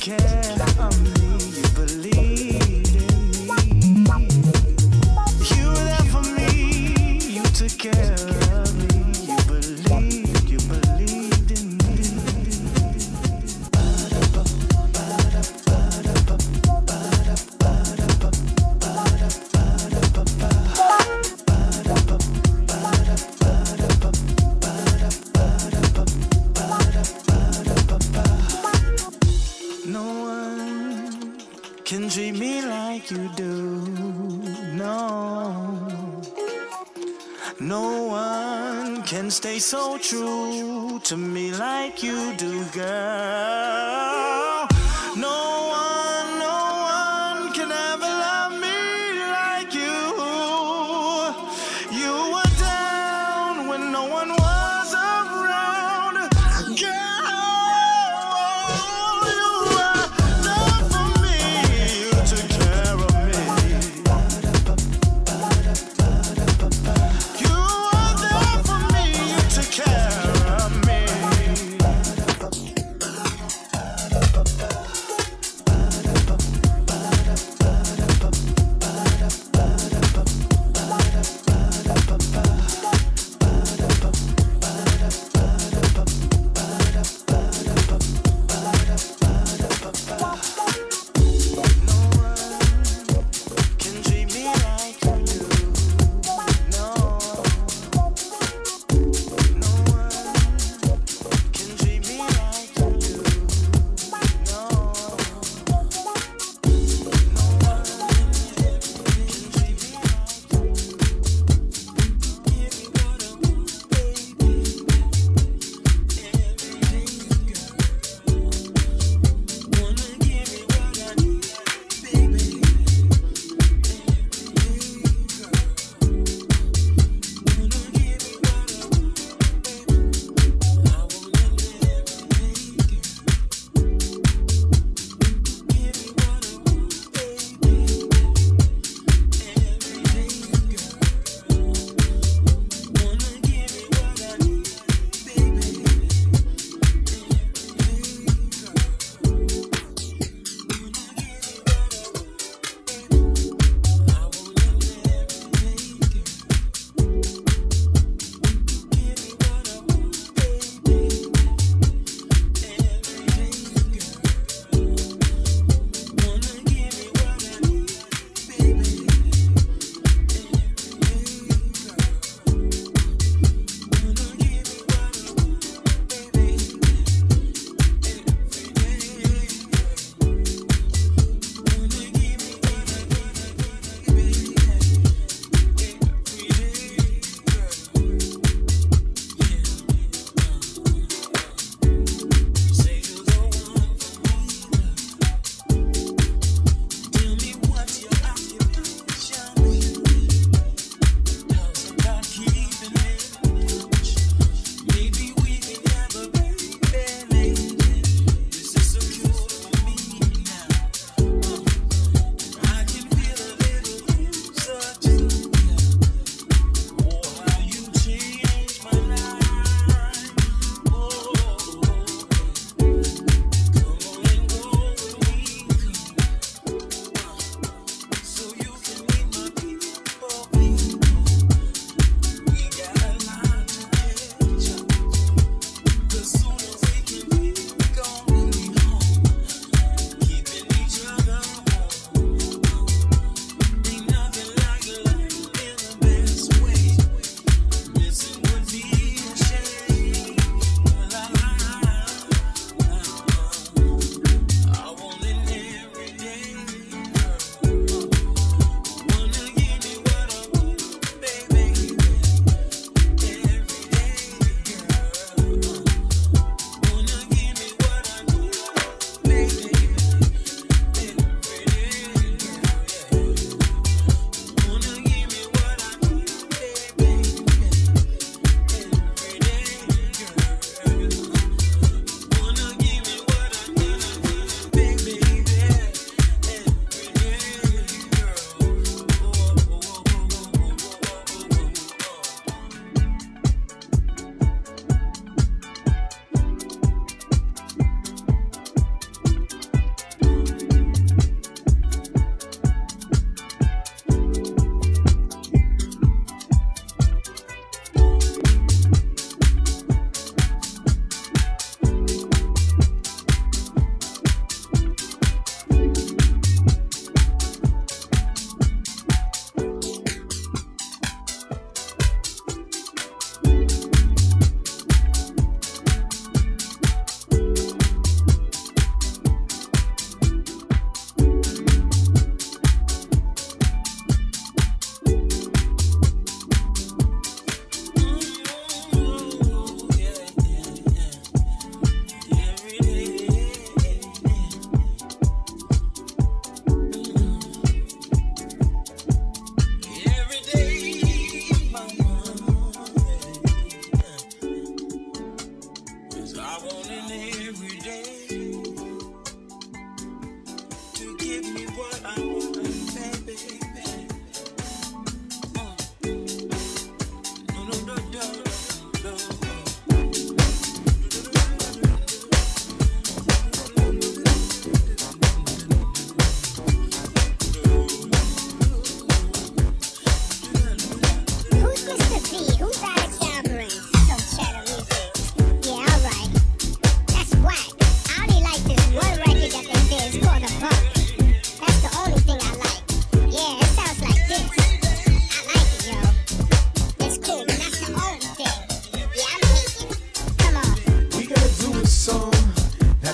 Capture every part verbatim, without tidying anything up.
care of me, you believed in me. You were there for me, you took care of me, you believed, you believed in me. No one can treat me like you do, no. No one can stay so true to me like you do, girl. No one, no one can ever love me like you. You were down when no one was around, girl. You were there for me, you took care of me. You were there for me, you took care of me.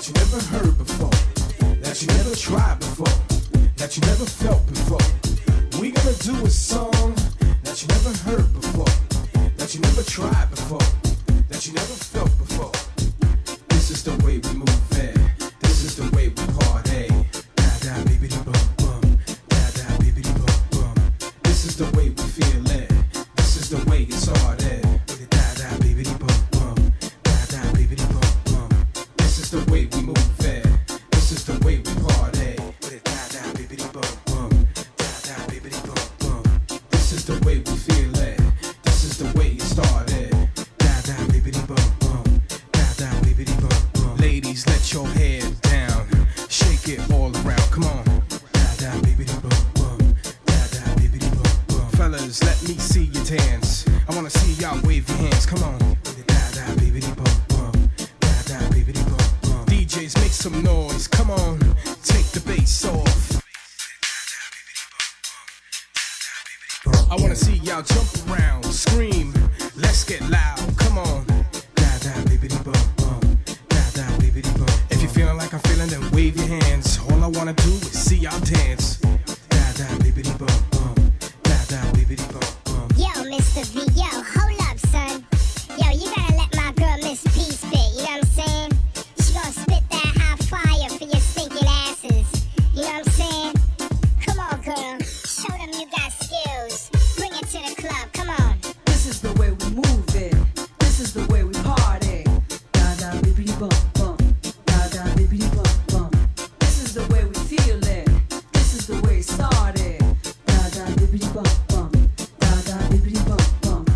that you never heard before, that you never tried before, that you never felt before. We gonna do a song that you never heard before, that you never tried before, that you never felt before. This is the way we move it. This is the way we party. Da da bibbidi bum bum, da da bibbidi bum bum. This is the way we feel it. This is the way it started. Da da bibbidi bum bum, da da bibbidi bum bum. This is the way we move it. This is the way we party. Da da bibbidi bum bum, da da bibbidi bum bum. This is the way we feel it. This is the way it started. Da da bibbidi bum bum, da da bibbidi bum bum. Ladies, let your head down, shake it all around. Come on. Da da bibbidi bum bum, da da bibbidi bum bum. Fellas, let me see you dance. I wanna see y'all wave your hands. Come on. Da da bibbidi bum bum, da da bibbidi bum bum. D Js, make some noise. Come on, take the bass off. I wanna see y'all jump around, scream, let's get loud. Come on. Da da bibbidi bum bum, da da bibbidi bum. If you're feeling like I'm feeling, then wave your hands. All I wanna do is see y'all dance. Da da bibbidi bum bum, da da bibbidi bum bum. Yo, Mister V, yo, hold up, son. Yo, you gotta let my girl Miss P spit, you know what I'm saying? She gonna spit that hot fire for your stinking asses. You know what I'm saying? Come on, girl. Show them you got skills. Bring it to the club, come on. This is the way we move it. This is the way we party. Da da bibbidi bum bum, da da bibbidi bum bum. This is the way we feel it. This is the way it started. Da da bibbidi bum bum, da da bibbidi bum bum.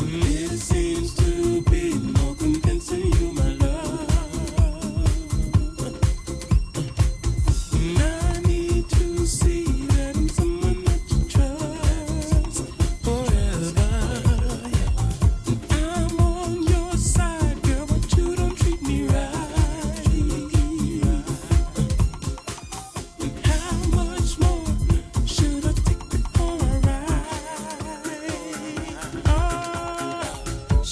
It seems to be more convincing you, my love. I need to see that I'm someone that you trust forever. I'm on your side, girl, but you don't treat me right. How much more should I take it for a ride? Oh,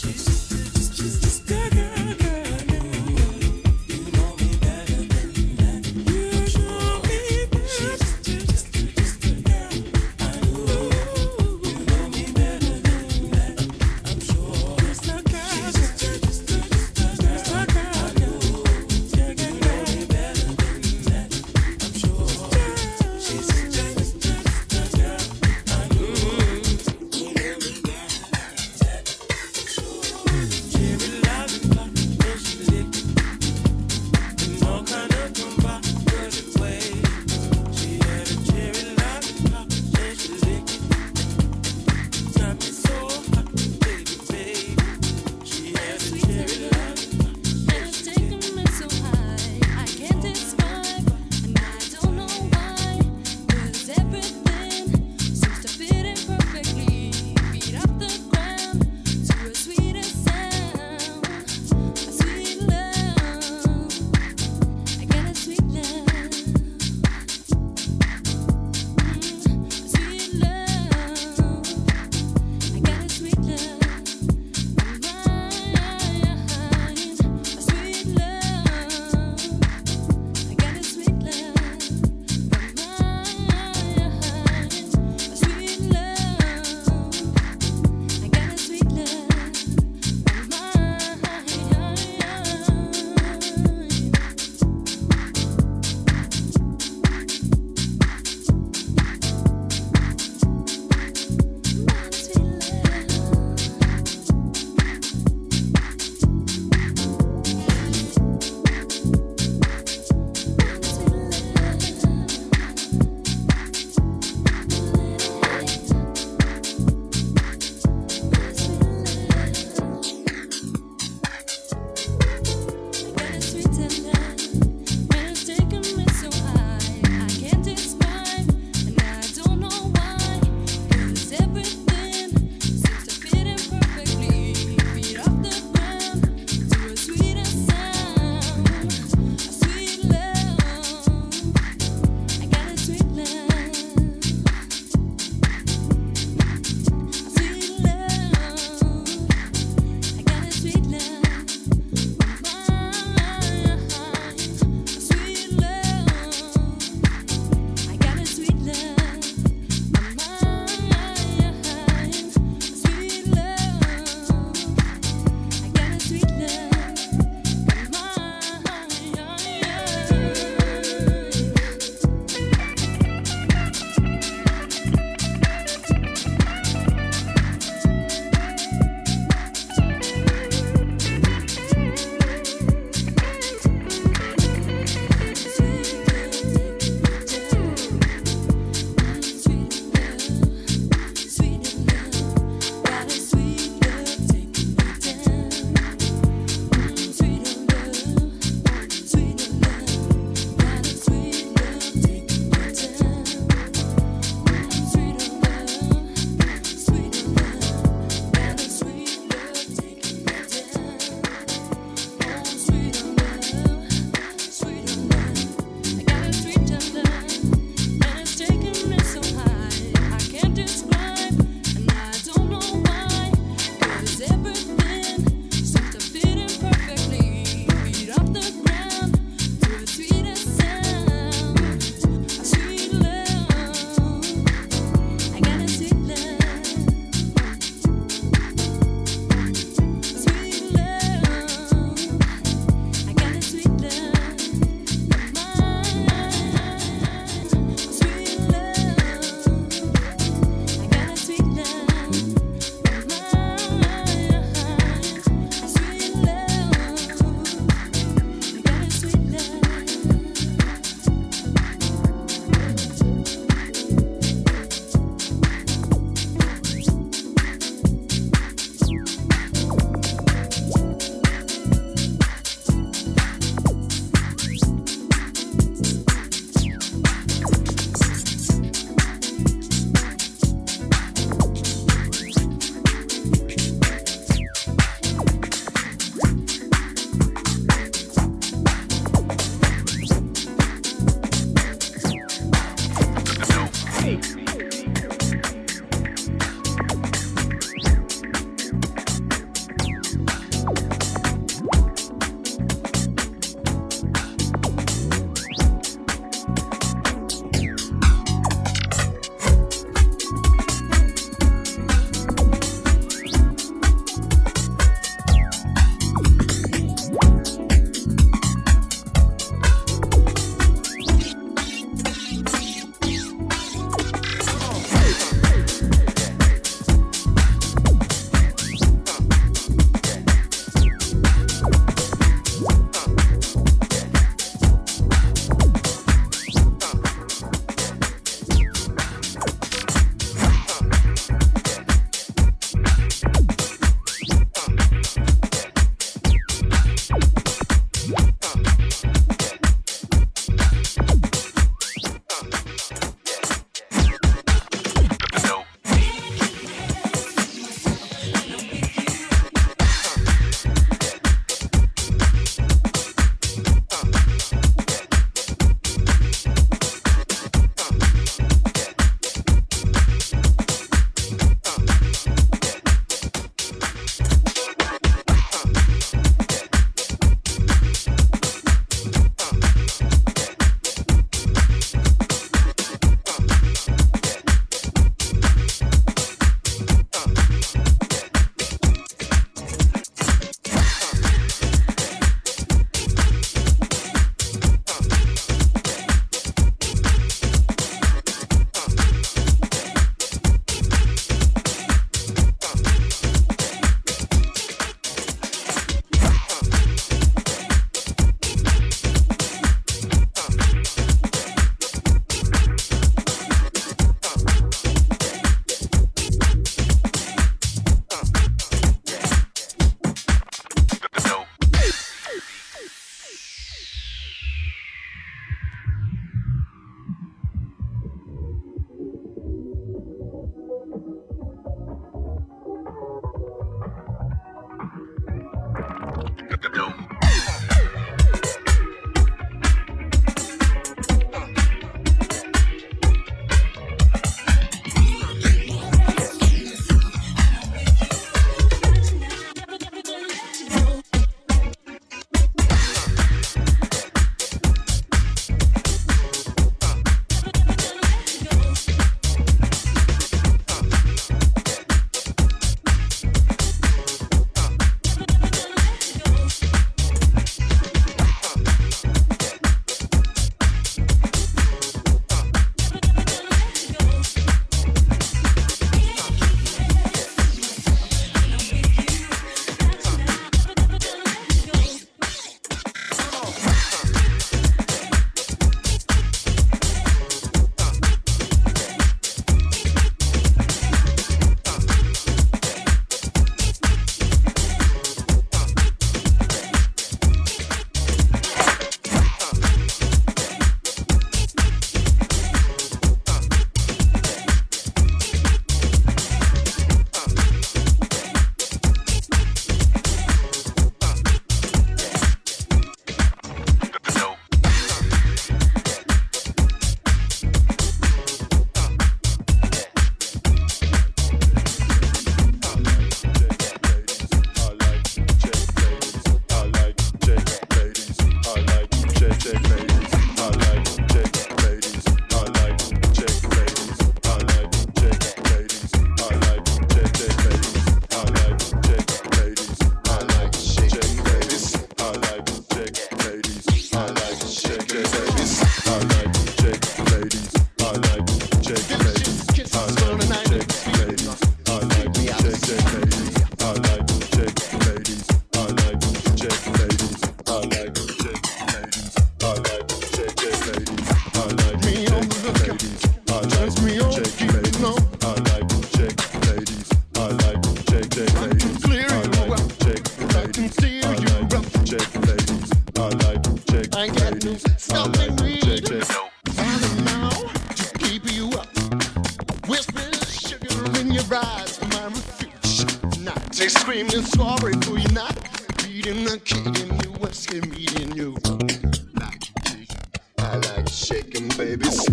ain't got no stopping me. Falling now to keep you up. Whispering sugar in your eyes, my refuge. Not they screaming sorry for you not beating the kid in you, what's meeting you. Like I like shaking babies.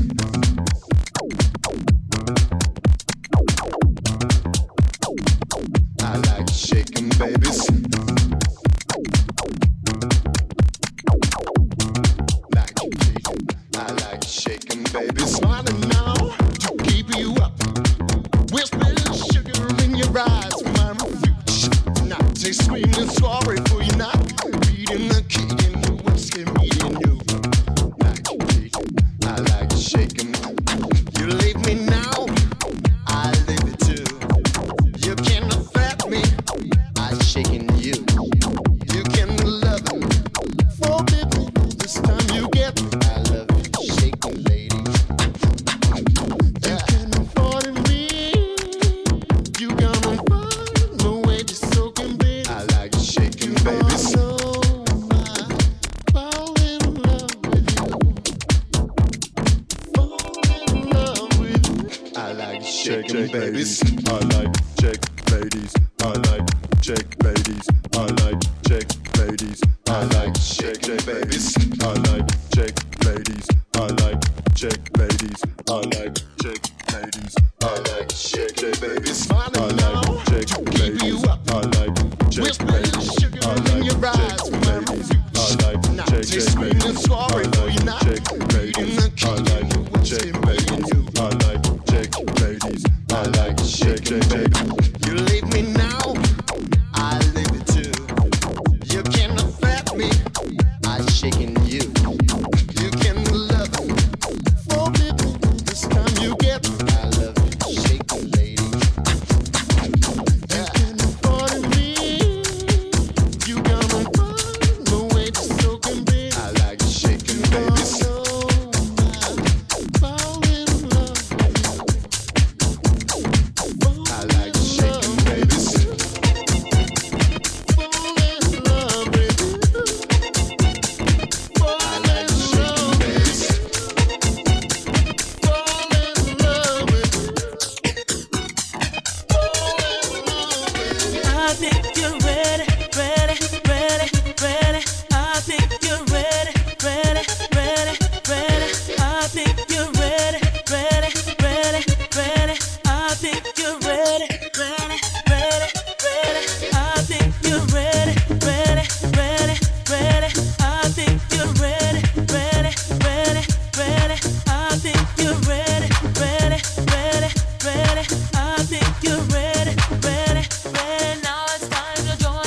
I like shaking babies. Like I like shaking babies. Smarter now to keep you up. Whispering sugar in your eyes, my refuge. Not they screaming sorry for you not beating the kid in you, what's meeting you. Like I like shaking. You leave me now, I leave it too. You can affect me, I'm shaking you. You can love me, forbid me. This time you get me. I love you, shaking lady. You can afford me. You gonna find no way to soak and be. I like shaking babies. Oh, I fall in love with you. Fall in love with you. I like shaking babies. I like check ladies. I like check ladies. I like check ladies. I like shaking babies. I like check ladies. I like check ladies. I like check ladies. I like shaking babies. I Falling now like check to keep you ladies. up. I like check Whispering ladies. sugar I in your like eyes, check my ladies. refuge. I like Not check they screaming ladies. sorry I for you like not check beating ladies. the I kid in like you, what's check in ladies. you. I like check ladies. I like shaking baby. You leave me now, I leave it too. You can affect me, I'm shaking you. You can love me, forbid me. This time you get me. I love you, shaking lady. You can afford me. You gonna find no way to soak and be. I like shaking babies. Oh, I fall in love with you. I like shaking babies. Fall in love with you. I like shaking babies. Fall in love with you. Fall in love with you. I think you're ready, ready, ready, ready. I think you're ready, ready, ready, ready. I think you're ready, ready, ready, ready. I think you're ready, ready, ready, ready. I think you're ready, ready, ready, ready. I think you're ready, ready, ready, ready. I think you're ready, ready, ready, ready. I think you're ready, ready, ready. Now it's time to join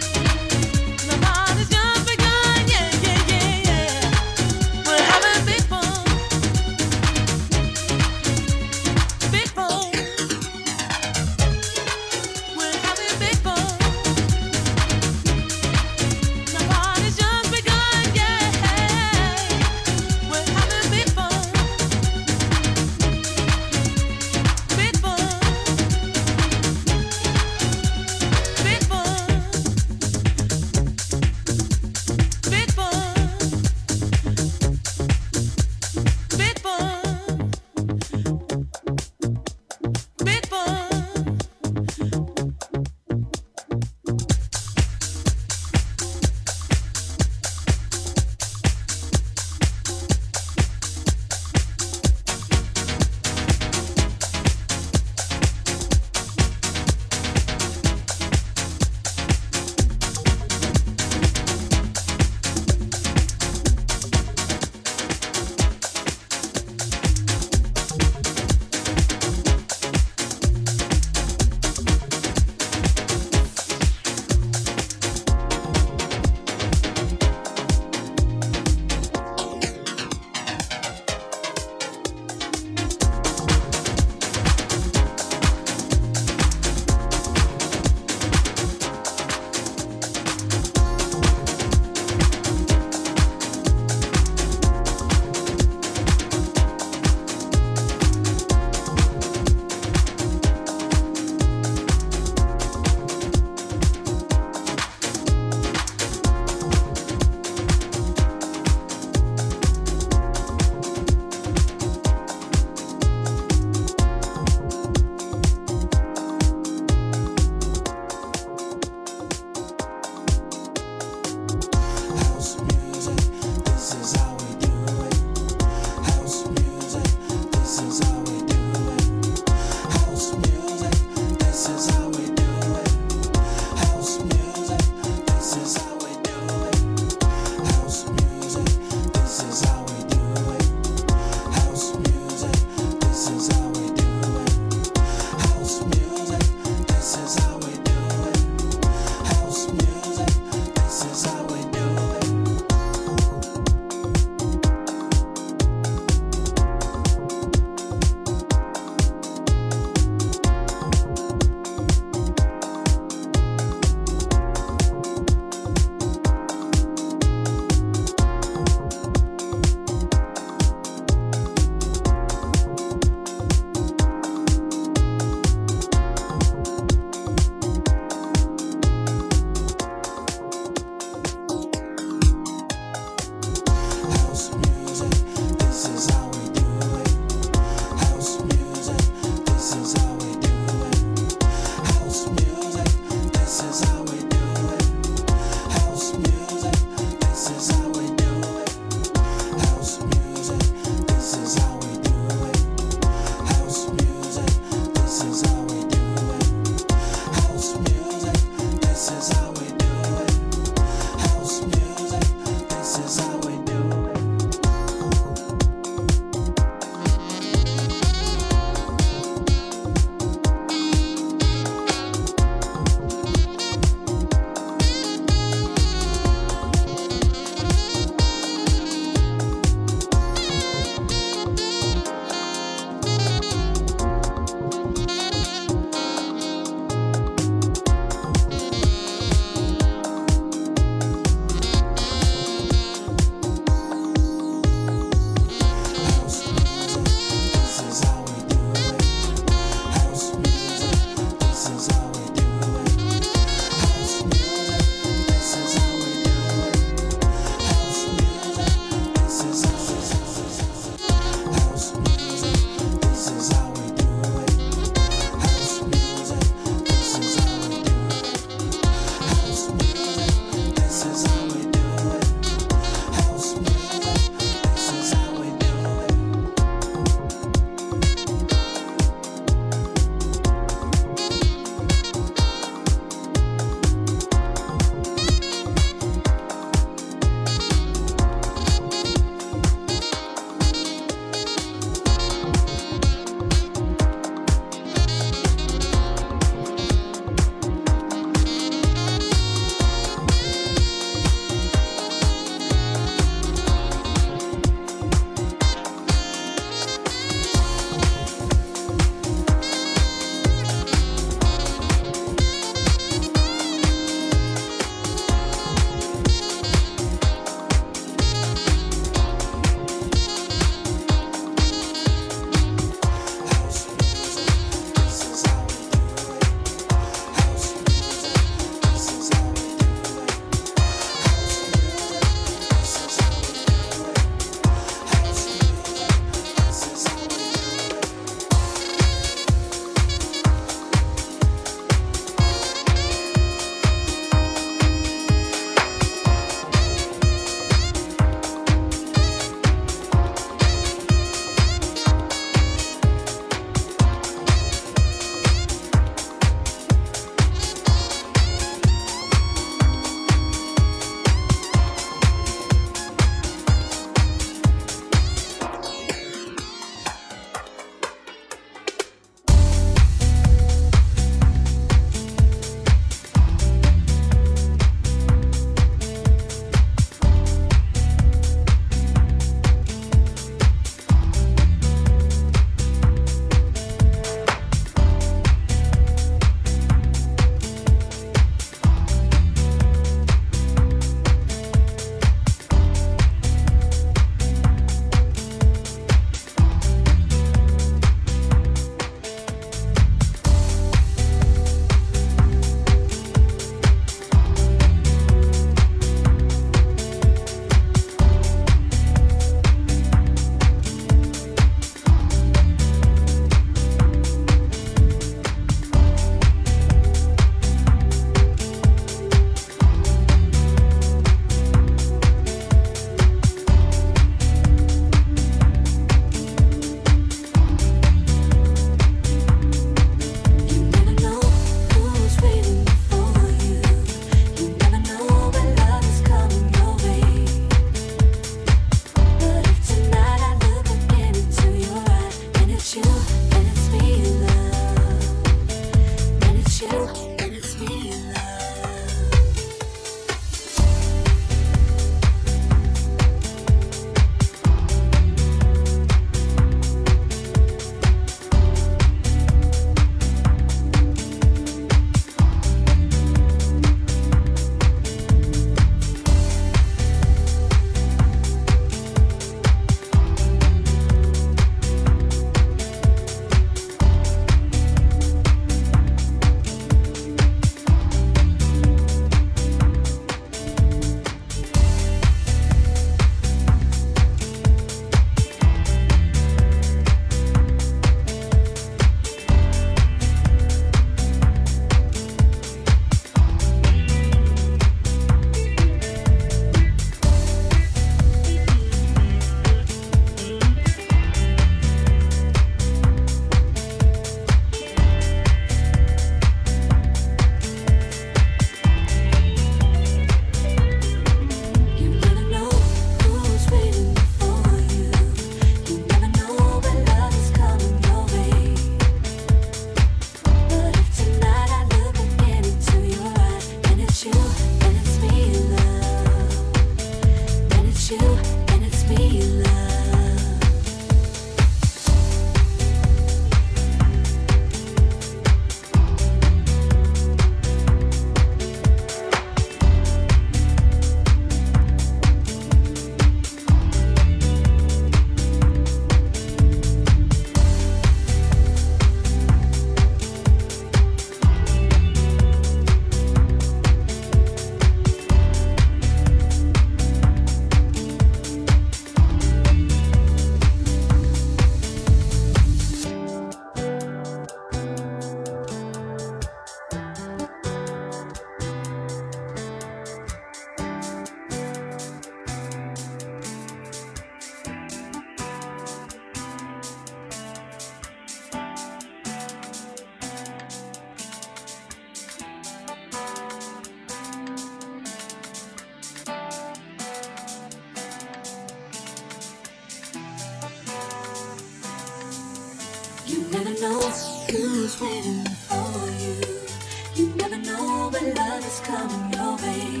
You never know who's waiting for you. You never know when love is coming your way.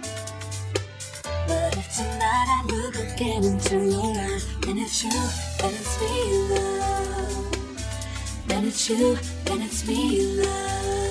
But if tonight I look again into your eyes, then it's you, then it's me, love. Then it's you, then it's me, love.